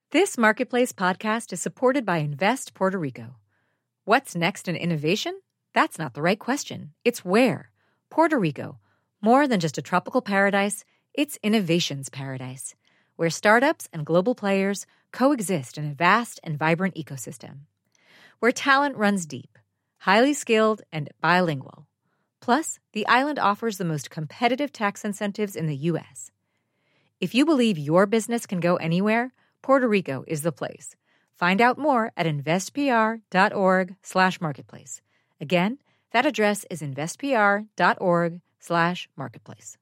This Marketplace podcast is supported by Invest Puerto Rico. What's next in innovation? That's not the right question. It's where. Puerto Rico. More than just a tropical paradise, it's innovation's paradise, where startups and global players coexist in a vast and vibrant ecosystem. Where talent runs deep, highly skilled, and bilingual. Plus, the island offers the most competitive tax incentives in the U.S. If you believe your business can go anywhere, Puerto Rico is the place. Find out more at investpr.org/marketplace. Again, that address is investpr.org/marketplace.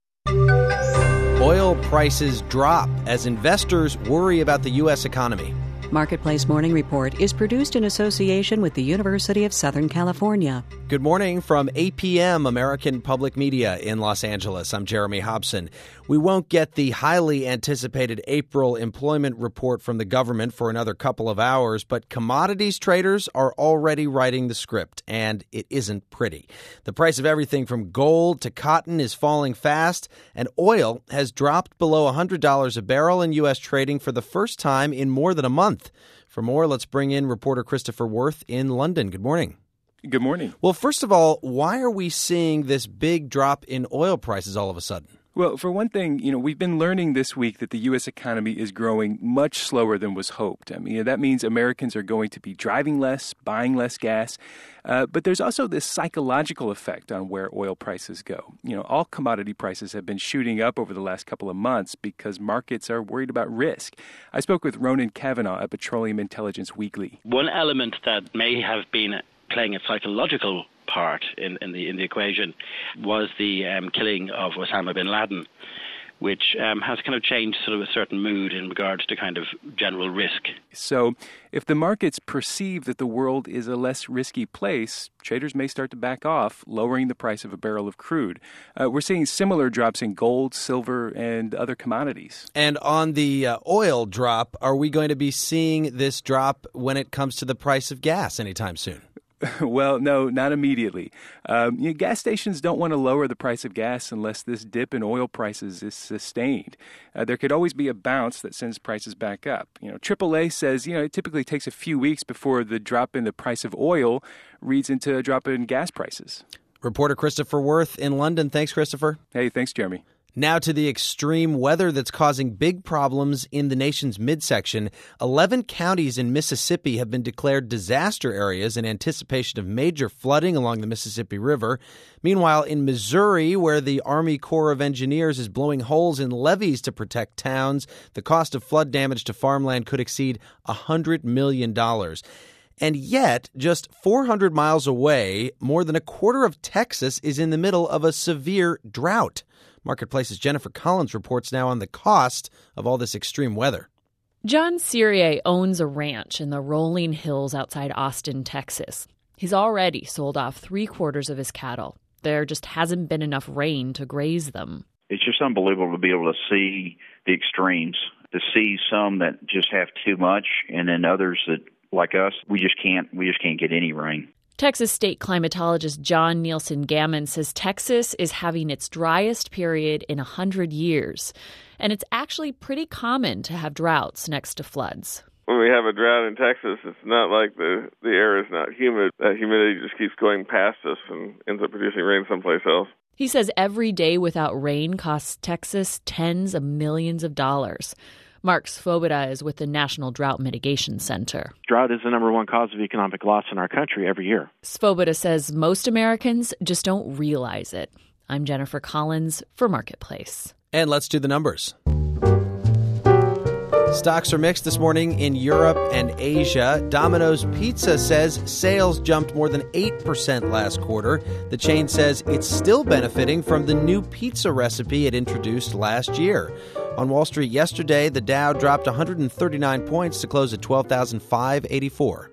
Oil prices drop as investors worry about the U.S. economy. Marketplace Morning Report is produced in association with the University of Southern California. Good morning from APM, American Public Media in Los Angeles. I'm Jeremy Hobson. We won't get the highly anticipated April employment report from the government for another couple of hours, but commodities traders are already writing the script, and it isn't pretty. The price of everything from gold to cotton is falling fast, and oil has dropped below $100 a barrel in U.S. trading for the first time in more than a month. For more, let's bring in reporter Christopher Worth in London. Good morning. Good morning. Well, first of all, why are we seeing this big drop in oil prices all of a sudden? Well, for one thing, we've been learning this week that the U.S. economy is growing much slower than was hoped. That means Americans are going to be driving less, buying less gas. But there's also this psychological effect on where oil prices go. All commodity prices have been shooting up over the last couple of months because markets are worried about risk. I spoke with Ronan Cavanaugh at Petroleum Intelligence Weekly. One element that may have been playing a psychological part in the equation was the killing of Osama bin Laden, which has kind of changed sort of a certain mood in regards to kind of general risk. So if the markets perceive that the world is a less risky place, traders may start to back off, lowering the price of a barrel of crude. We're seeing similar drops in gold, silver, and other commodities. And on the oil drop, are we going to be seeing this drop when it comes to the price of gas anytime soon? Well, no, not immediately. Gas stations don't want to lower the price of gas unless this dip in oil prices is sustained. There could always be a bounce that sends prices back up. AAA says, it typically takes a few weeks before the drop in the price of oil reads into a drop in gas prices. Reporter Christopher Worth in London. Thanks, Christopher. Hey, thanks, Jeremy. Now to the extreme weather that's causing big problems in the nation's midsection. 11 counties in Mississippi have been declared disaster areas in anticipation of major flooding along the Mississippi River. Meanwhile, in Missouri, where the Army Corps of Engineers is blowing holes in levees to protect towns, the cost of flood damage to farmland could exceed $100 million. And yet, just 400 miles away, more than a quarter of Texas is in the middle of a severe drought. Marketplace's Jennifer Collins reports now on the cost of all this extreme weather. John Cyrier owns a ranch in the rolling hills outside Austin, Texas. He's already sold off 3/4 of his cattle. There just hasn't been enough rain to graze them. It's just unbelievable to be able to see the extremes, to see some that just have too much, and then others that, like us, we just can't get any rain. Texas state climatologist John Nielsen Gammon says Texas is having its driest period in 100 years. And it's actually pretty common to have droughts next to floods. When we have a drought in Texas, it's not like the air is not humid. That humidity just keeps going past us and ends up producing rain someplace else. He says every day without rain costs Texas tens of millions of dollars. Mark Svoboda is with the National Drought Mitigation Center. Drought is the number one cause of economic loss in our country every year. Svoboda says most Americans just don't realize it. I'm Jennifer Collins for Marketplace. And let's do the numbers. Stocks are mixed this morning in Europe and Asia. Domino's Pizza says sales jumped more than 8% last quarter. The chain says it's still benefiting from the new pizza recipe it introduced last year. On Wall Street yesterday, the Dow dropped 139 points to close at 12,584.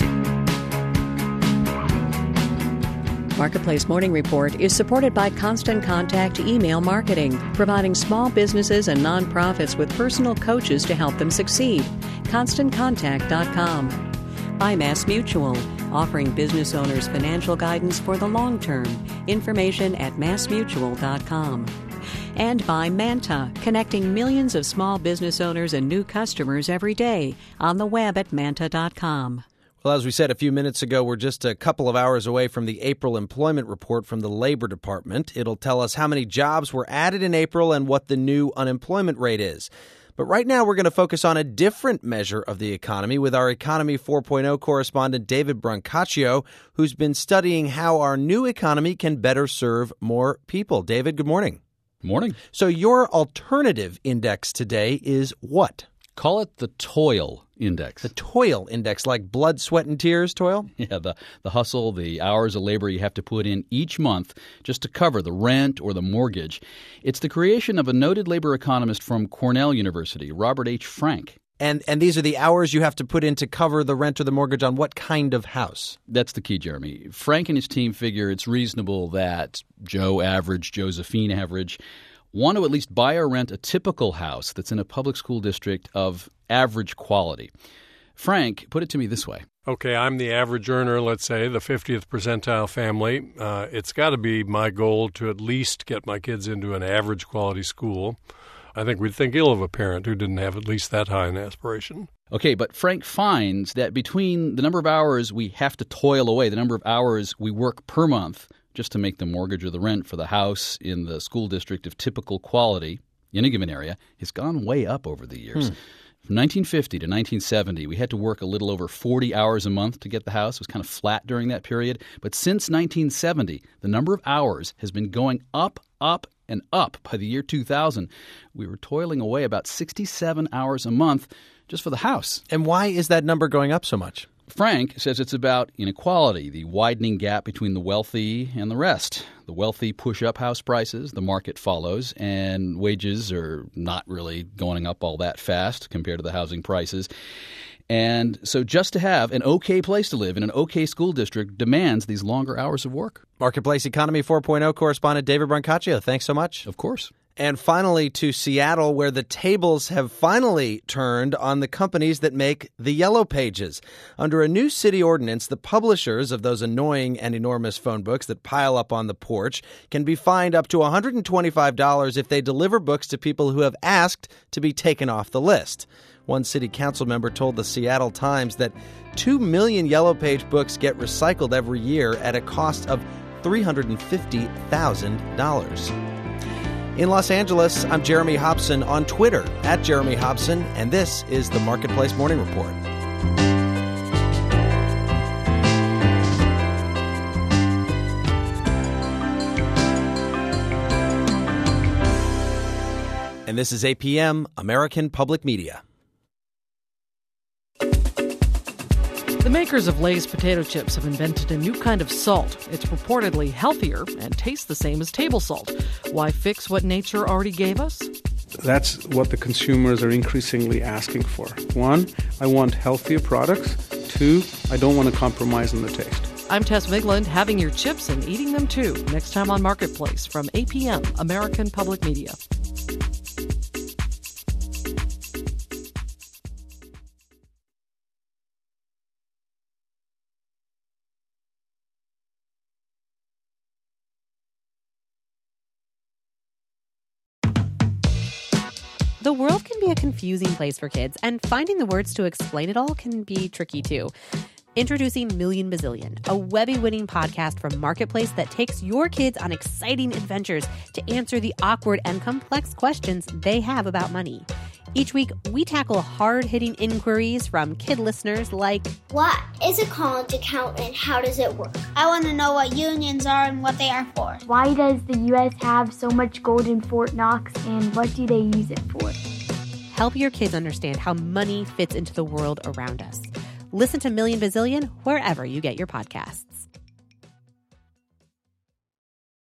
Marketplace Morning Report is supported by Constant Contact Email Marketing, providing small businesses and nonprofits with personal coaches to help them succeed. ConstantContact.com. By MassMutual, offering business owners financial guidance for the long term. Information at MassMutual.com. And by Manta, connecting millions of small business owners and new customers every day on the web at manta.com. Well, as we said a few minutes ago, we're just a couple of hours away from the April employment report from the Labor Department. It'll tell us how many jobs were added in April and what the new unemployment rate is. But right now, we're going to focus on a different measure of the economy with our Economy 4.0 correspondent David Brancaccio, who's been studying how our new economy can better serve more people. David, good morning. Morning. So your alternative index today is what? Call it the toil index. The toil index, like blood, sweat, and tears toil? Yeah, the hustle, the hours of labor you have to put in each month just to cover the rent or the mortgage. It's the creation of a noted labor economist from Cornell University, Robert H. Frank. And these are the hours you have to put in to cover the rent or the mortgage on what kind of house? That's the key, Jeremy. Frank and his team figure it's reasonable that Joe average, Josephine average, want to at least buy or rent a typical house that's in a public school district of average quality. Frank put it to me this way. Okay, I'm the average earner, let's say, the 50th percentile family. It's got to be my goal to at least get my kids into an average quality school. I think we'd think ill of a parent who didn't have at least that high an aspiration. Okay, but Frank finds that between the number of hours we have to toil away, the number of hours we work per month, just to make the mortgage or the rent for the house in the school district of typical quality in a given area has gone way up over the years. From 1950 to 1970, we had to work a little over 40 hours a month to get the house. It was kind of flat during that period. But since 1970, the number of hours has been going up, and up. By the year 2000, we were toiling away about 67 hours a month just for the house. And why is that number going up so much? Frank says it's about inequality, the widening gap between the wealthy and the rest. The wealthy push up house prices, the market follows, and wages are not really going up all that fast compared to the housing prices. And so just to have an okay place to live in an okay school district demands these longer hours of work. Marketplace Economy 4.0 correspondent David Brancaccio, thanks so much. Of course. And finally to Seattle, where the tables have finally turned on the companies that make the Yellow Pages. Under a new city ordinance, the publishers of those annoying and enormous phone books that pile up on the porch can be fined up to $125 if they deliver books to people who have asked to be taken off the list. One city council member told the Seattle Times that 2 million Yellow Page books get recycled every year at a cost of $350,000. In Los Angeles, I'm Jeremy Hobson on Twitter @Jeremy Hobson, and this is the Marketplace Morning Report. And this is APM, American Public Media. The makers of Lay's potato chips have invented a new kind of salt. It's reportedly healthier and tastes the same as table salt. Why fix what nature already gave us? That's what the consumers are increasingly asking for. 1, I want healthier products. 2, I don't want to compromise on the taste. I'm Tess Migland, having your chips and eating them too. Next time on Marketplace from APM, American Public Media. The world can be a confusing place for kids, and finding the words to explain it all can be tricky too. Introducing Million Bazillion, a Webby-winning podcast from Marketplace that takes your kids on exciting adventures to answer the awkward and complex questions they have about money. Each week, we tackle hard-hitting inquiries from kid listeners like, what is a college account and how does it work? I want to know what unions are and what they are for. Why does the U.S. have so much gold in Fort Knox and what do they use it for? Help your kids understand how money fits into the world around us. Listen to Million Bazillion wherever you get your podcasts.